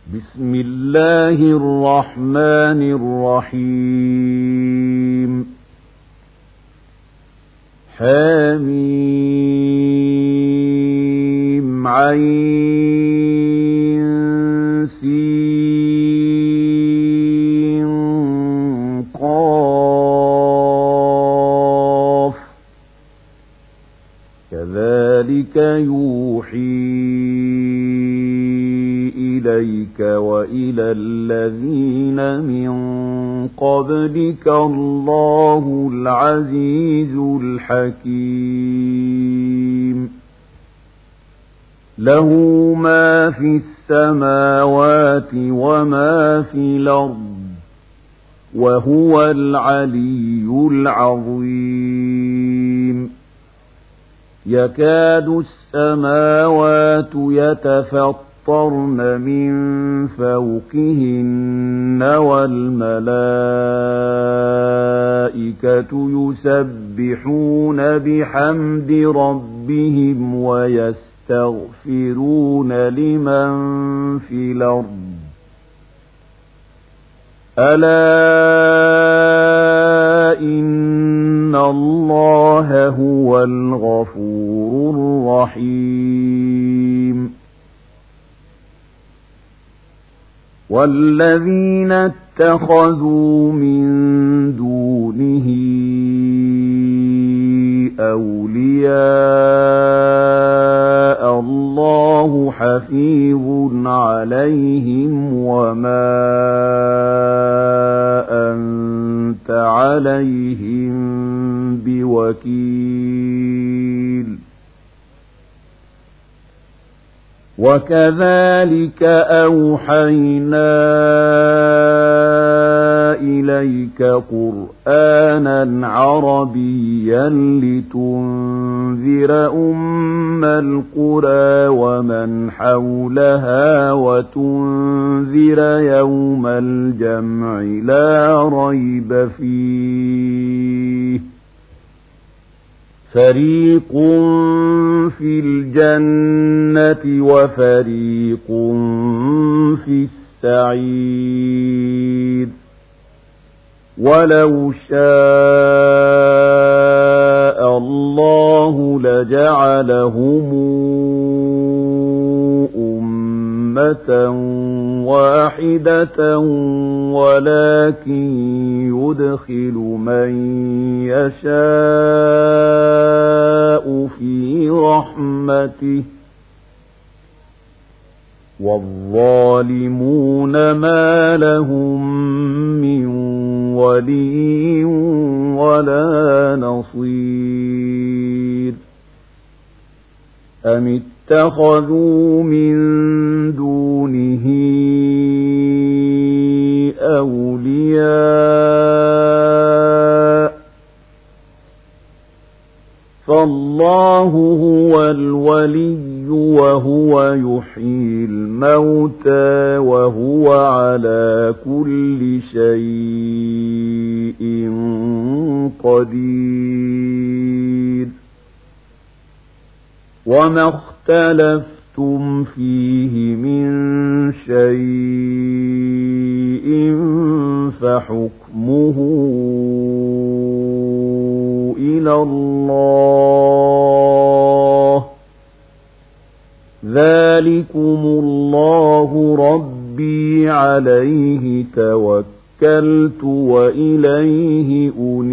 بسم الله الرحمن الرحيم حميم عين سين قاف كذلك يوحي إليك وإلى الذين من قبلك الله العزيز الحكيم له ما في السماوات وما في الأرض وهو العلي العظيم يكاد السماوات يتفطرن من فوقهن والملائكة يسبحون بحمد ربهم ويستغفرون لمن في الأرض ألا إن الله هو الغفور الرحيم والذين اتخذوا من دونه أولياء الله حفيظ عليهم وما أنت عليهم بوكيل وكذلك أوحينا إليك قرآنا عربيا لتنذر أم القرى ومن حولها وتنذر يوم الجمع لا ريب فيه فريق في الجنة وفريق في السعير ولو شاء الله لجعلهم أمة واحدة ولكن يدخل من يشاء في رحمته والظالمون ما لهم من ولي ولا نصير أم اتخذوا من دونه أولياء فالله هو الولي وهو يحيي الموتى وهو على كل شيء قدير وما اختلفتم فيه من شيء فحكمه إلى الله ذلكم الله ربي عليه توكلت وإليه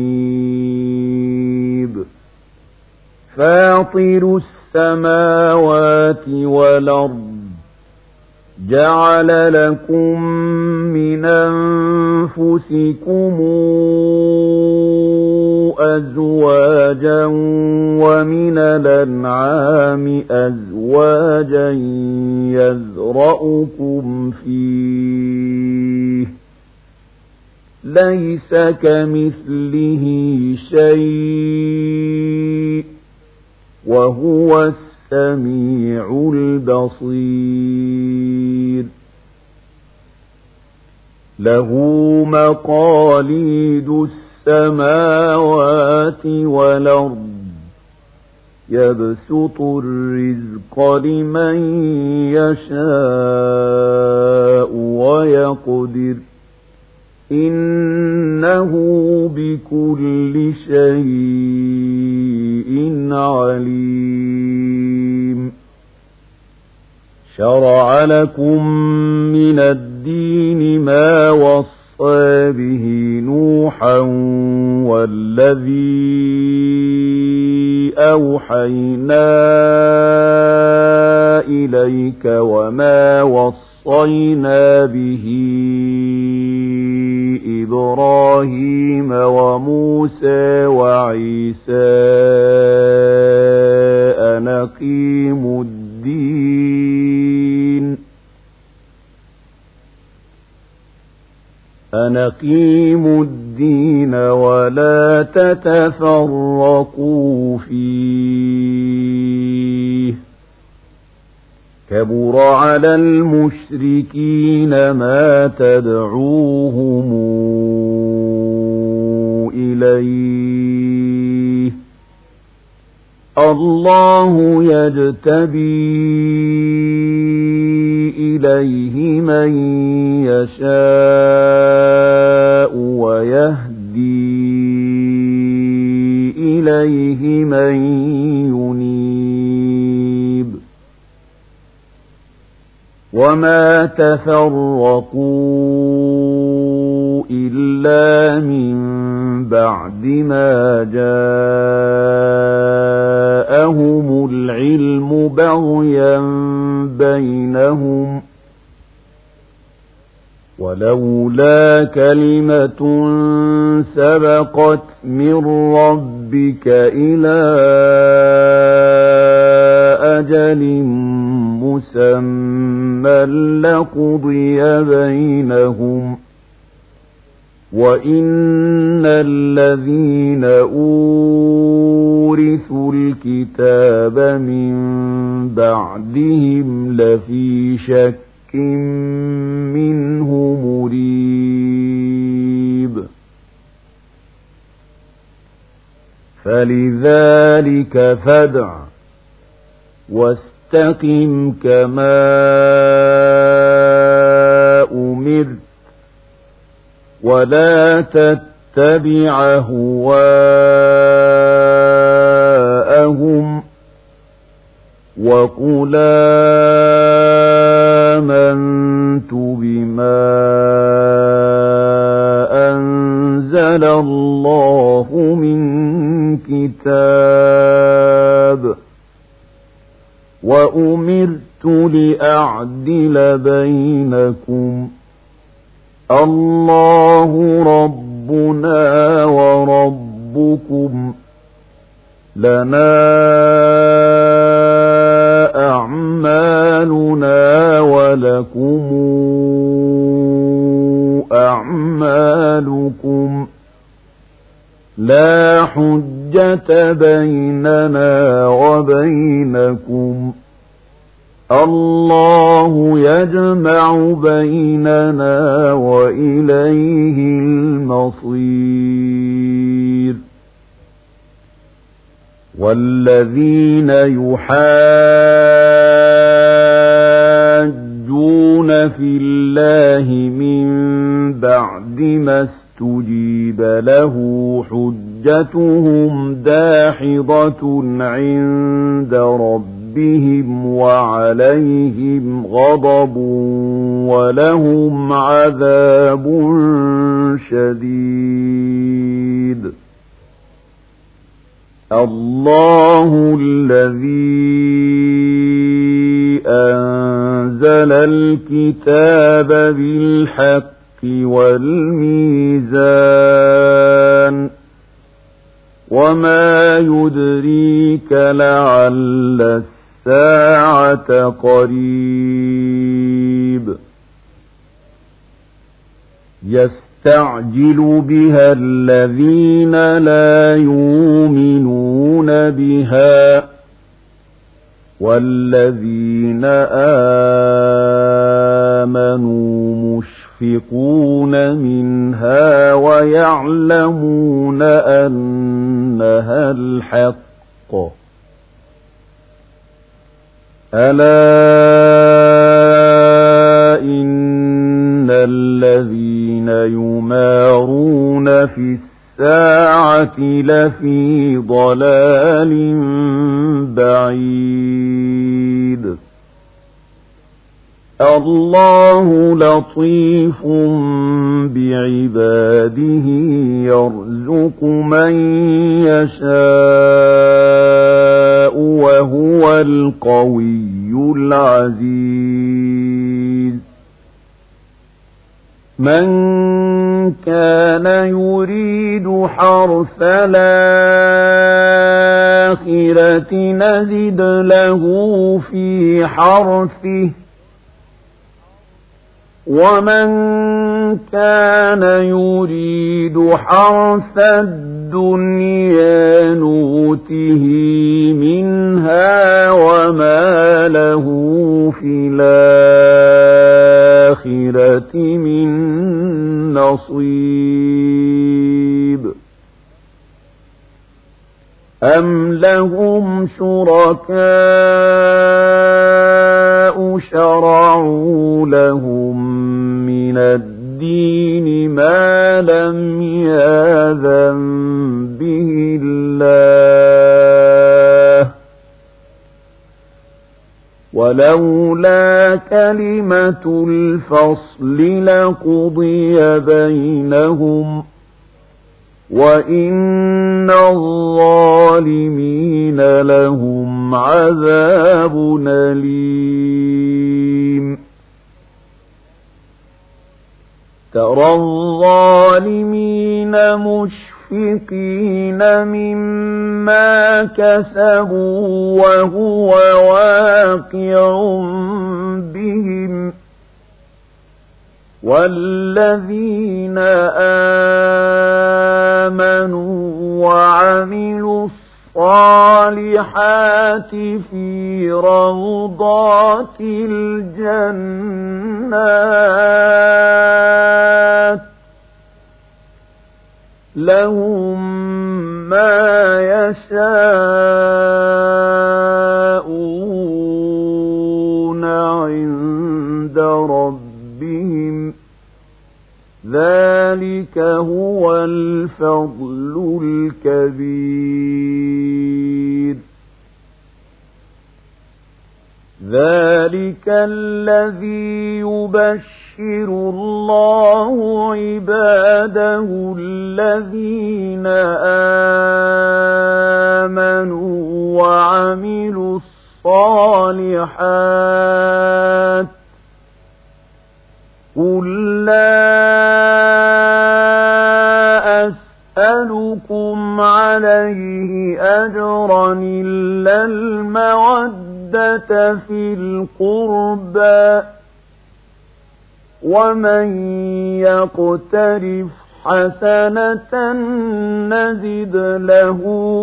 أنيب فاطر السماوات والأرض جعل لكم من أنفسكم أزواجا ومن الأنعام أزواجا يذرأكم فيه ليس كمثله شيء وهو السميع البصير له مقاليد السماوات والأرض يبسط الرزق لمن يشاء يقدر إنه بكل شيء عليم شرع لكم من الدين ما وصى به نوحا والذي أوحينا إليك وما وصينا به إبراهيم وموسى وعيسى أن أقيموا الدين ولا تتفرقوا فيه كبر على المشركين ما تدعوهم إليه الله يجتبي إليه من يشاء ويهدي إليه من ينيب وما تفرقوا إلا من بعد ما جاءهم العلم بغيا بينهم ولولا كلمة سبقت من ربك إلى أجل مسمى لقضي بينهم وإن الذين أورثوا الكتاب من بعدهم لفي شك منه مريب فلذلك فادع واستقم كما أمرت ولا تتبع أهواءهم وقل آمنت بما أنزل الله من كتاب وأمرت لأعدل بينكم الله ربنا وربكم لنا أعمالنا ولكم أعمالكم لا حجة بيننا وبينكم الله يجمع بيننا وإليه المصير والذين يحاجون في الله من بعد ما استجيب له حجتهم داحضة عند ربهم وعليهم غضب ولهم عذاب شديد الله الذي أنزل الكتاب بالحق والميزان وما يدريك لعل الساعة قريب يستعجل بها الذين لا يؤمنون بها والذين آمنوا مشفقون منها ويعلمون أنها الحق ألا إن في الساعة لفي ضلال بعيد الله لطيف بعباده يرزق من يشاء وهو القوي العزيز من كان يريد حرث الآخرة نزد له في حرثه ومن كان يريد حرث الدنيا نوته منها وما له في الآخرة من نصيب أم لهم شركاء شرعوا لهم من الدين ما لم يأذن به الله ولولا كلمة الفصل لقضي بينهم وإن الظالمين لهم عذاب أليم ترى الظالمين مشفقين مما كسبوا وهو واقع بهم والذين آمنوا وعملوا الصالحات في روضات الجنات لهم ما يشاءون عند ربهم ذلك هو الفضل الكبير ذلك الذي يبشر الله عباده الذين آمنوا وعملوا الصالحات قل لا أسألكم عليه أجرا إلا المودة في القربى ومن يقترف حسنة نزد له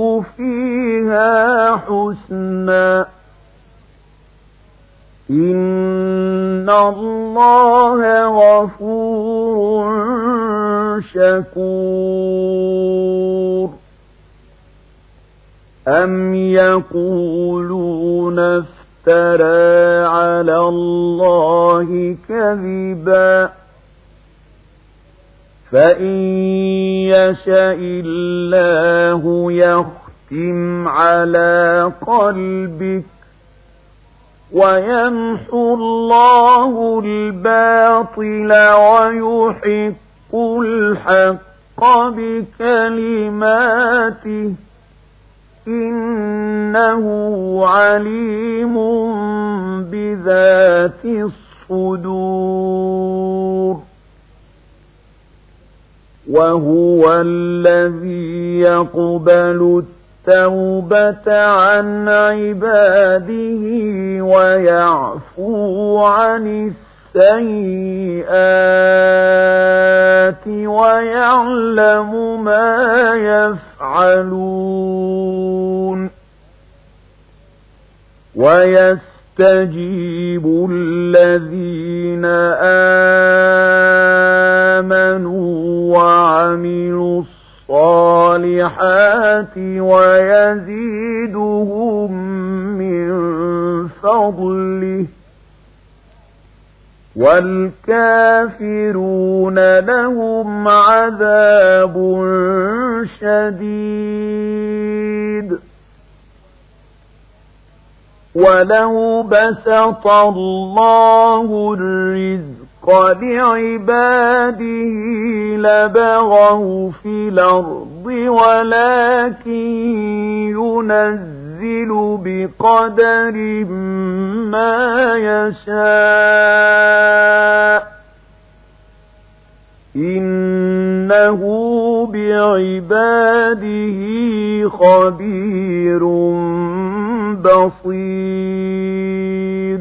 فيها حسنا إن الله غفور شكور أم يقولون افترى على الله كذبا فإن يشاء الله يختم على قلبك ويمحو الله الباطل ويحق الحق بكلماته إنه عليم بذات الصدور وهو الذي يقبل التوبة عن عباده ويعفو عن السيئات ويعلم ما يفعلون ويستجيب الذين آمنوا وعملوا الصالحات ويزيدهم من فضله والكافرون لهم عذاب شديد. ولو بسط الله الرزق لعباده لبغوا في الأرض ولكن ينزل بقدر ما يشاء إنه بعباده خبير بصير.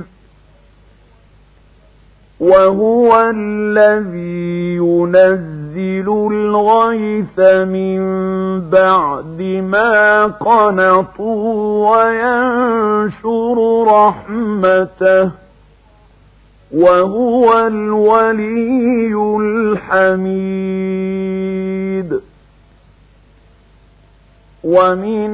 وهو الذي ينزل الغيث من بعد ما قنطوا وينشر رحمته وهو الولي الحميد. ومن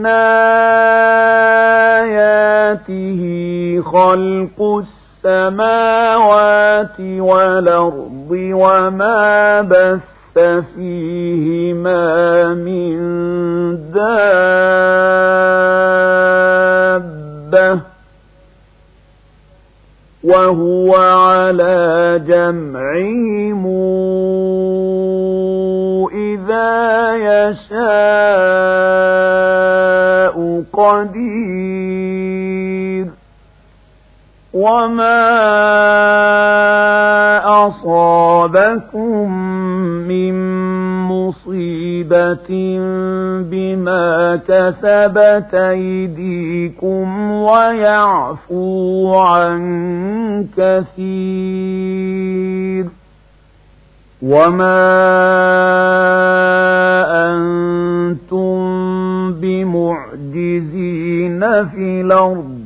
آياته خلق السماوات والأرض وما بث فيهما من دابة وهو على جمعهم إذا يشاء قدير. وما أصابكم من مصيبة بما كسبت أيديكم ويعفو عن كثير. وما أنتم بمعجزين في الأرض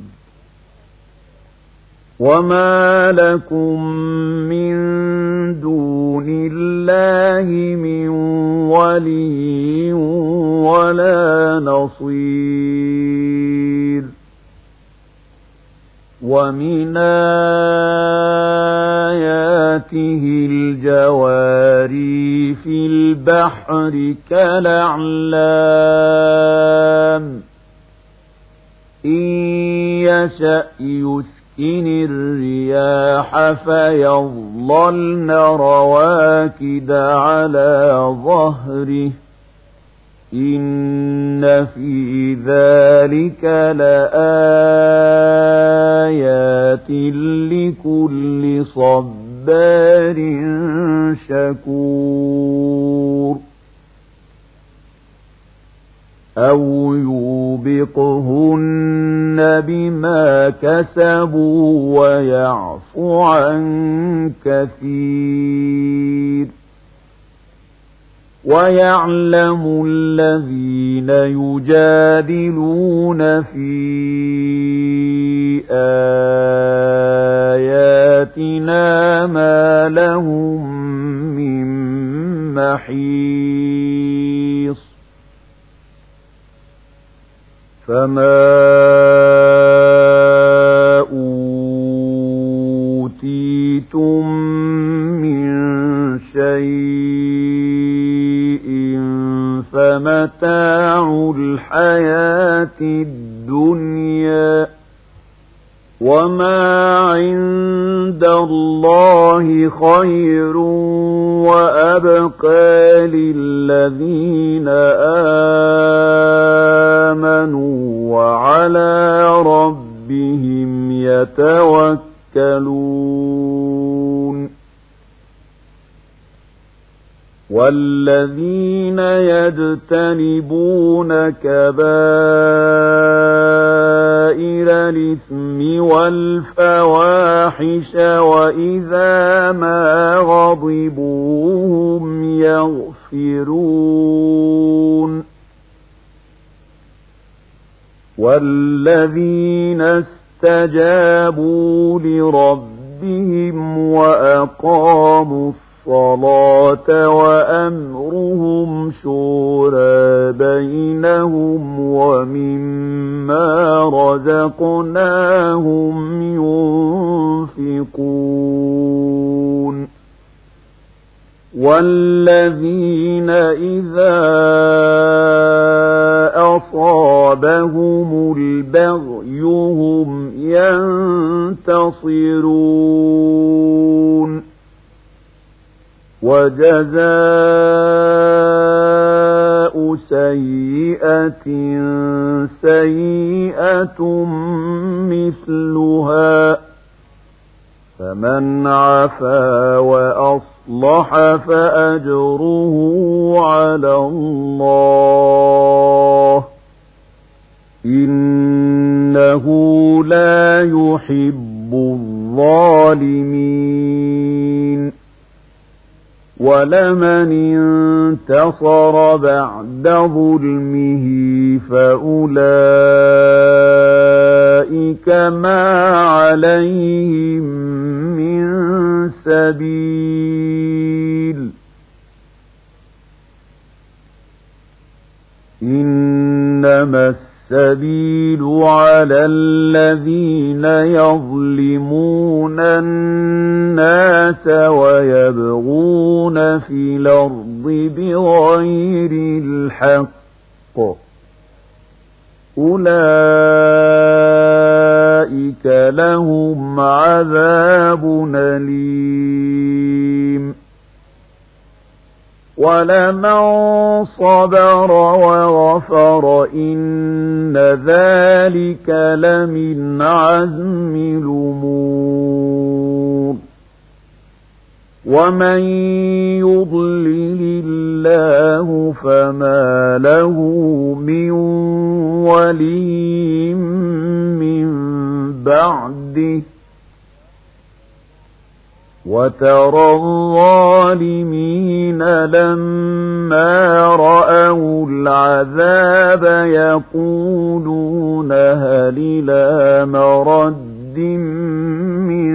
وما لكم من دون الله من ولي ولا نصير. ومن آياته الجواري في البحر كالأعلام إن يشأ يسكن الرياح فيظللن رواكد على ظهره إن في ذلك لآيات لكل صبار شكور. أو يوبقهن بما كسبوا ويعفو عن كثير. ويعلم الذين يجادلون في آياتنا ما لهم من محيص. فما أوتيتم من شيء فمتاع الحياة الدنيا وما عند الله خير وأبقى للذين آمنوا وعلى ربهم يتوكلون. والذين يجتنبون كبائر الإثم والفواحش وإذا ما غضبوا هم يغفرون. والذين استجابوا لربهم وأقاموا الصلاة وأمرهم شورى بينهم ومما رزقناهم ينفقون والذين إذا أصابهم البغي هم ينتصرون وجزاء سيئة سيئة مثلها فمن عفا وأصلح فأجره على الله إنه لا يحب الظالمين ولمن انتصر بعد ظلمه فأولئك ما عليهم من سبيل إنما السبيل على الذين يظلمون الناس ويبغون في الأرض بغير الحق أولئك لهم عذاب أليم ولمن صبر وغفر إن ذلك لمن عزم الأمور ومن يضلل الله فما له من ولي من بعده وترى الظالمين لما رأوا العذاب يقولون هل إلى مرد من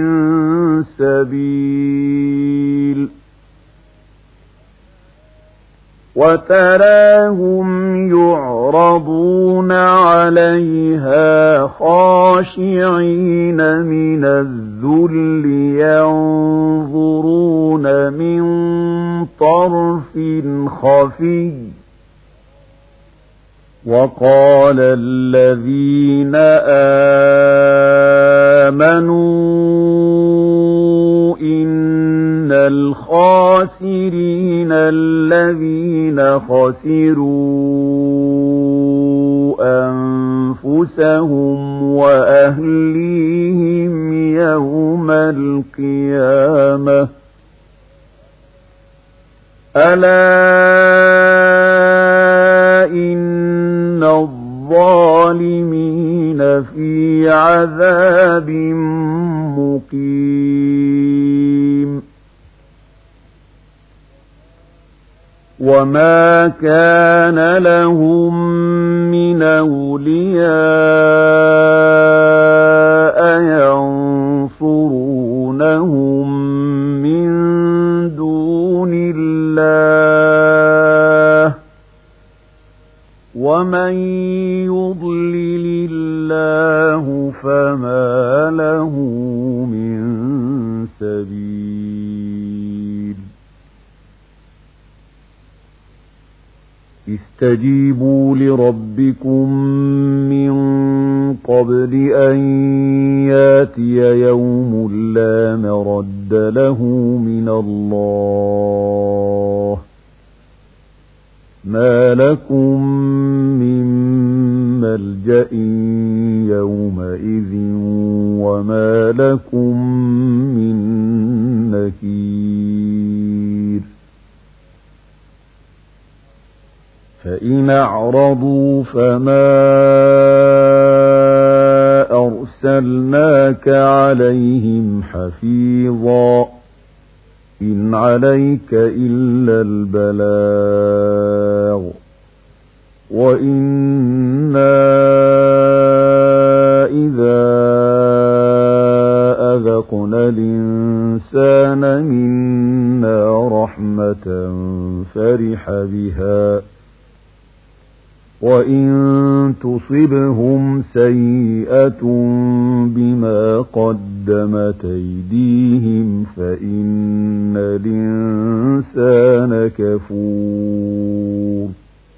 سبيل وتراهم يعرضون عليها خاشعين من الذل ينظرون من طرف خفي وقال الذين آمنوا إن الخاسرين الذين خسروا أنفسهم وأهليهم يوم القيامة ألا إن الظالمين في عذاب مقيم وما كان لهم من أولياء ينصرونهم من دون الله ومن يضلل الله فما له من سبيل استجيبوا لربكم من قبل أن ياتي يوم لا مرد له من الله ما لكم من ملجأ يومئذ وما لكم من نكير فإن أعرضوا فما أرسلناك عليهم حفيظا إن عليك إلا البلاغ وإنا إذا أذقنا الإنسان منا رحمة فرح بها وإن تصبهم سيئة بما قدمت أيديهم فإن الإنسان كفور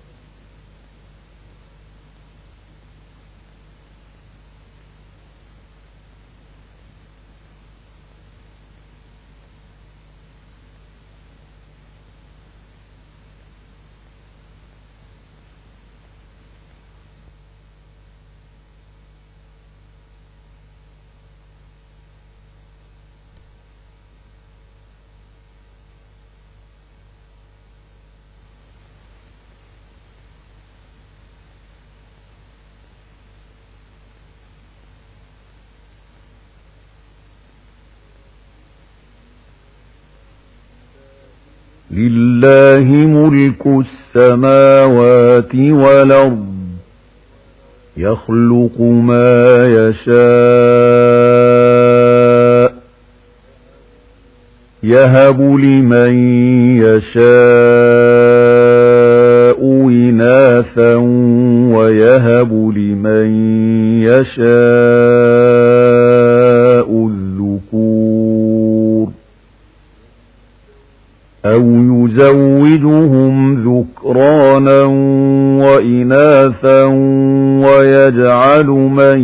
لله ملك السماوات والأرض يخلق ما يشاء يهب لمن يشاء إناثا ويهب لمن يشاء الذكور أو يزوجهم ذكرانا وإناثا ويجعل من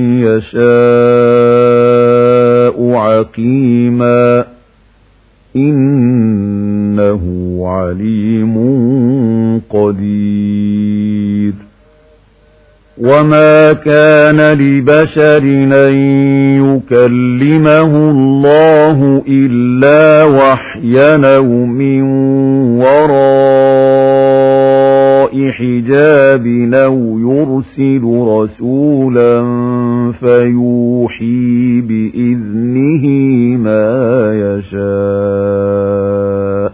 يشاء عقيما إنه عليم قدير وما كان لبشر أن يكلمه الله إلا وحيا أو من وراء حجاب أو يرسل رسولا فيوحي بإذنه ما يشاء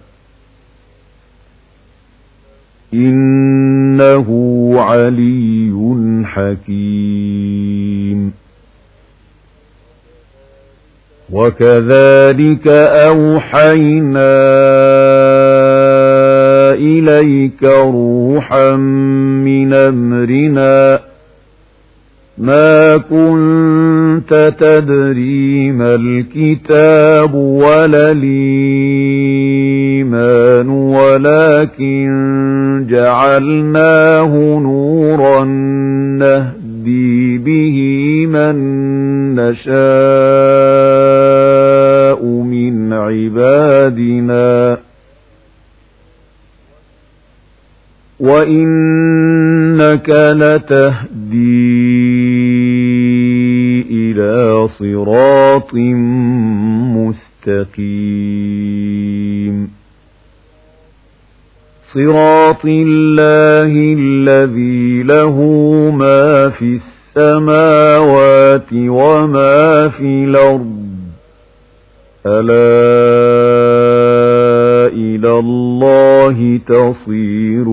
إنه علي حكيم وكذلك أوحينا إليك روحا من أمرنا ما كنت تدري ما الكتاب ولا الإيمان ولكن جعلناه نورا نهدي به من نشاء من عبادنا وإنك لتهدي إلى صراط مستقيم صراط الله الذي له ما في السماوات وما في الأرض ألا إلى الله تصير